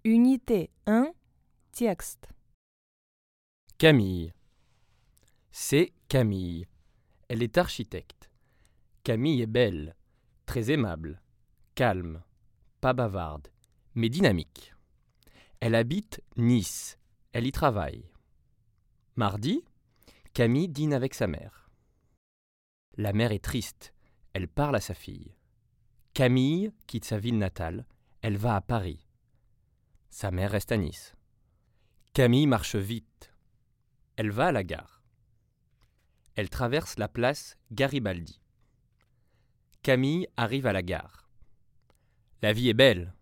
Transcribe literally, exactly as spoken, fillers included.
Unité un, texte. Camille. C'est Camille. Elle est architecte. Camille est belle, très aimable, calme, pas bavarde, mais dynamique. Elle habite Nice. Elle y travaille. Mardi, Camille dîne avec sa mère. La mère est triste. Elle parle à sa fille. Camille quitte sa ville natale. Elle va à Paris. Sa mère reste à Nice. Camille marche vite. Elle va à la gare. Elle traverse la place Garibaldi. Camille arrive à la gare. La vie est belle.